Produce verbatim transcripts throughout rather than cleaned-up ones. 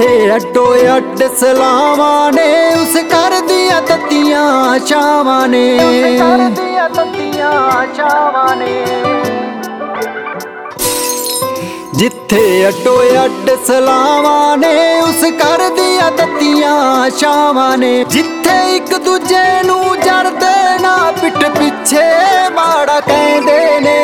ਜਿੱਥੇ ਅੱਡੋ ਅੱਡ ਸਲਾਵਾਂ ਨੇ ਉਸ ਘਰ ਦੀਆਂ ਤੱਤੀਆਂ ਛਾਵਾਂ ਨੇ, ਉਸ ਘਰ ਦੀਆਂ ਤੱਤੀਆਂ ਛਾਵਾਂ ਨੇ। ਜਿੱਥੇ ਅੱਡੋ ਅੱਡ ਸਲਾਵਾਂ ਨੇ ਉਸ ਘਰ ਦੀਆਂ ਤੱਤੀਆਂ ਛਾਵਾਂ ਨੇ। ਜਿੱਥੇ ਇੱਕ ਦੂਜੇ ਨੂੰ ਜਰਦੇ ਨਾ ਪਿੱਠ ਪਿੱਛੇ ਮਾੜਾ ਕਹਿੰਦੇ ਨੇ,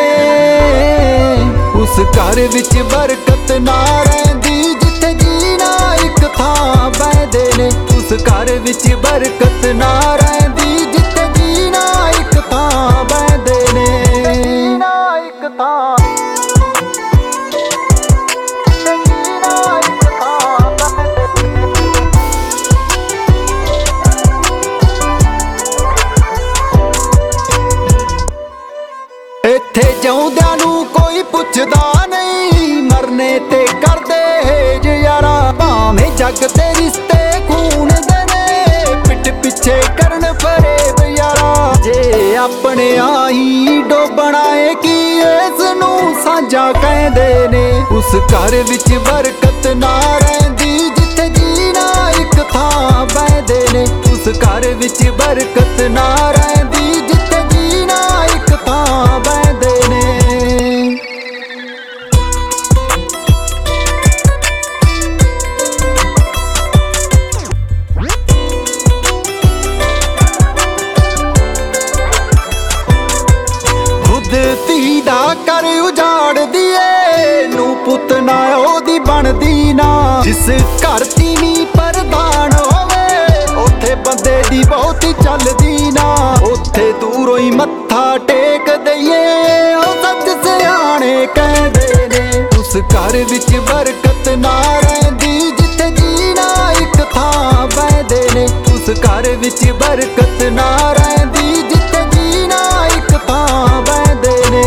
ਉਸ ਘਰ ਵਿੱਚ ਬਰਕਤ ਨਾ ਰਹਿੰਦੀ ਜਿੱਥੇ ਜੀਣਾ ਇੱਕ ਥਾਂ ਬਹਿੰਦੇ ਨੇ। ਉਸ ਘਰ ਵਿੱਚ ਬਰਕਤ ਨਾ ਰਹਿੰਦੀ ਜਿੱਥੇ ਜੀਣਾ ਇੱਕ ਥਾਂ ਬਹਿੰਦੇ ਨੇ, ਜੀਣਾ ਇੱਕ ਥਾਂ। ਇੱਥੇ ਜਿਉਂਦਿਆਂ ਨੂੰ ਕੋਈ ਪੁੱਛਦਾ ਨਹੀਂ, ਮਰਨੇ ਤੇ ਕਰਦੇ ਹੇਜ ਯਾਰਾ। ਭਾਵੇਂ ਜੱਗ ਤੇ ਰਿਸ਼ਤੇ ਖੂਨ ਦੇ ਨੇ, ਪਿੱਠ ਪਿੱਛੇ ਕਰਨ ਫਰੇਬ ਯਾਰਾ। ਜੇ ਆਪਣੇ ਆਹੀ ਡੋਬਣਾ ਏ ਕੀ ਇਸ ਨੂੰ ਸਾਂਝਾ ਕਹਿੰਦੇ ਨੇ। ਉਸ ਘਰ ਵਿੱਚ ਬਰਕਤ ਨਾ ਰਹਿੰਦੀ ਜਿੱਥੇ ਜੀਣਾ ਇੱਕ ਥਾਂ ਬਹਿੰਦੇ ਨੇ। ਉਸ ਘਰ ਵਿੱਚ ਬਰਕਤ ਨਾ ਰਹਿੰਦੀ ਜਿੱਥੇ ਜੀਣਾ ਇੱਕ ਥਾਂ ਬਹਿੰਦੇ ਨੇ। ਖੁਦ ਧੀ ਦਾ ਕਰ ਉਜਾੜਦੀ ਏ, ਨੂੰ ਪੁੱਤ ਨਾ ਉਹਦੀ ਬਣਦੀ ਨਾ। ਜਿਸ ਘਰ ਤੀਵੀਂ ਪ੍ਰਧਾਨ ਹੋਵੇ ਉੱਥੇ ਬੰਦੇ ਦੀ ਬਹੁਤੀ ਚੱਲਦੀ ਨਾ। ਉੱਥੇ ਦੂਰੋਂ ਹੀ ਮੱਥਾ ਟੇਕ ਦਈਏ ਉਹ ਸੱਚ ਸਿਆਣੇ ਕਹਿੰਦੇ ਨੇ। ਉਸ ਘਰ ਵਿੱਚ ਬਰਕਤ ਨਾ ਰਹਿੰਦੀ ਜਿੱਥੇ ਜੀਣਾ ਇੱਕ ਥਾਂ ਬਹਿੰਦੇ ਨੇ। ਉਸ ਘਰ ਵਿੱਚ ਬਰਕਤ ਨਾ ਰਹਿੰਦੀ ਜਿੱਥੇ ਜੀਣਾ ਇੱਕ ਥਾਂ ਬਹਿੰਦੇ ਨੇ।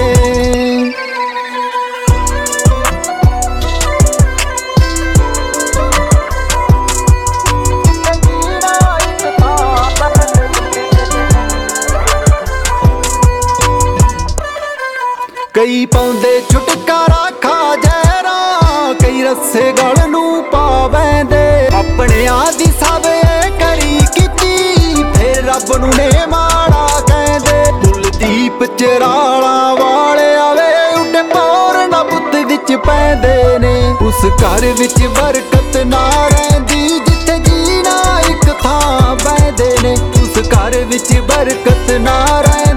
ਕਈ ਪਾਉਂਦੇ ਛੁਟਕਾਰਾ ਖਾ ਜ਼ਹਿਰਾਂ, ਕਈ ਰੱਸੇ ਗਲ ਨੂੰ ਪਾ ਬਹਿੰਦੇ। ਆਪਣਿਆਂ ਦੀ ਸਭ ਇਹ ਕਰੀ ਕੀਤੀ ਫੇਰ ਰੱਬ ਨੂੰ ਨੇ ਮਾੜਾ ਕਹਿੰਦੇ। ਕੁਲਦੀਪ ਚਰਾਲਾਂ ਵਾਲੇ ਆਵੇ ਉੱਡੇ ਪੌਰ ਨਾ ਬੁੱਧ ਵਿੱਚ ਪੈਂਦੇ ਨੇ। ਉਸ ਘਰ ਵਿੱਚ ਬਰਕਤ ਨਾ ਰਹਿੰਦੀ ਜਿੱਥੇ ਜੀਣਾ ਇੱਕ ਥਾਂ ਬਹਿੰਦੇ ਨੇ। ਉਸ ਘਰ ਵਿੱਚ ਬਰਕਤ ਨਾ ਰਹਿੰਦੀ